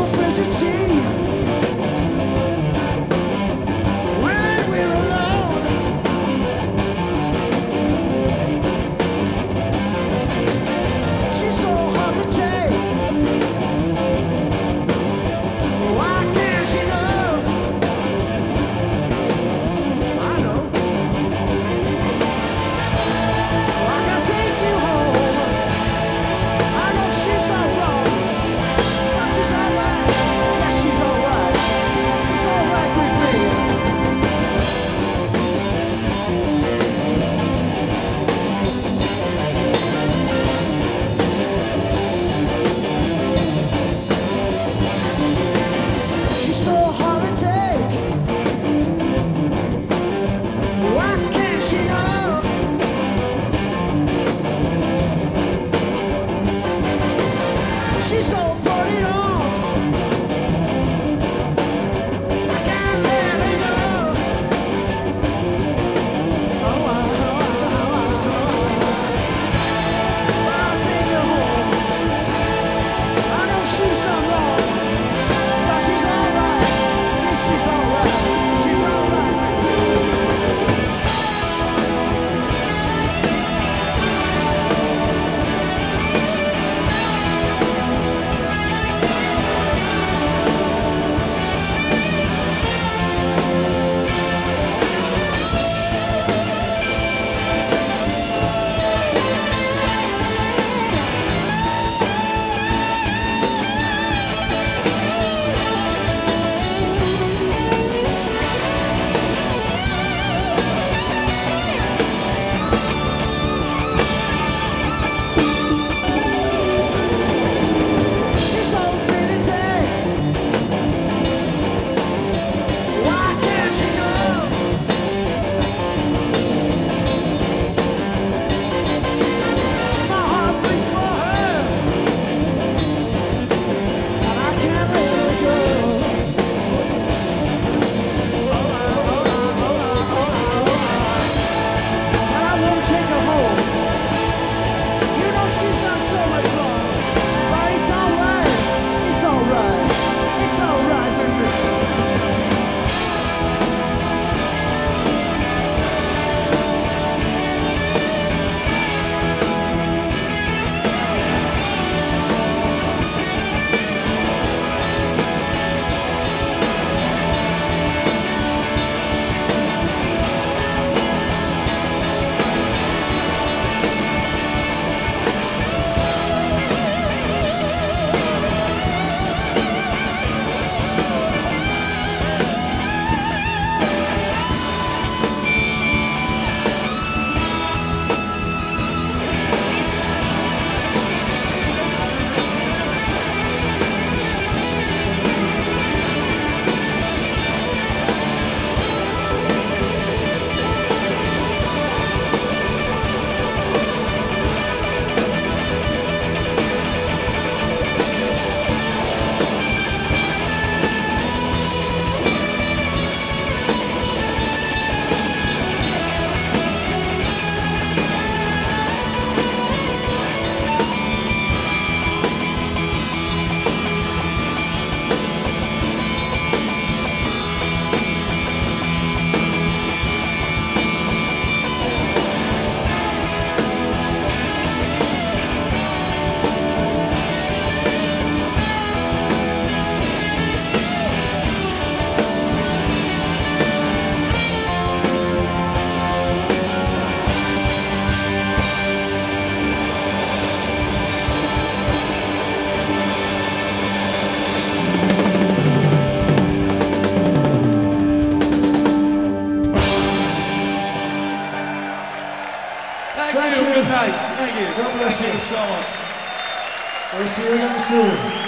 filtered tea. When we're alone, she's so hard to take. Why can't she know? I know. I can take you home. I know she's so wrong, but she's alright. Yes, she's alright. She's alright with me. She's so hard to take. Why can't she know? She's so put it on. I can't let her go. Oh, I'll take her home. I know she's so wrong, but she's alright. Yes, she's alright. She's alright. She's so pretty today. Why can't she know? My heart beats for her, and I can't let her go. And I won't take her home. You know she's done so much wrong, but it's alright. It's alright. It's alright with me. Thank you. Good night. Thank you. God bless Thank you. you so much. I'll see you again soon.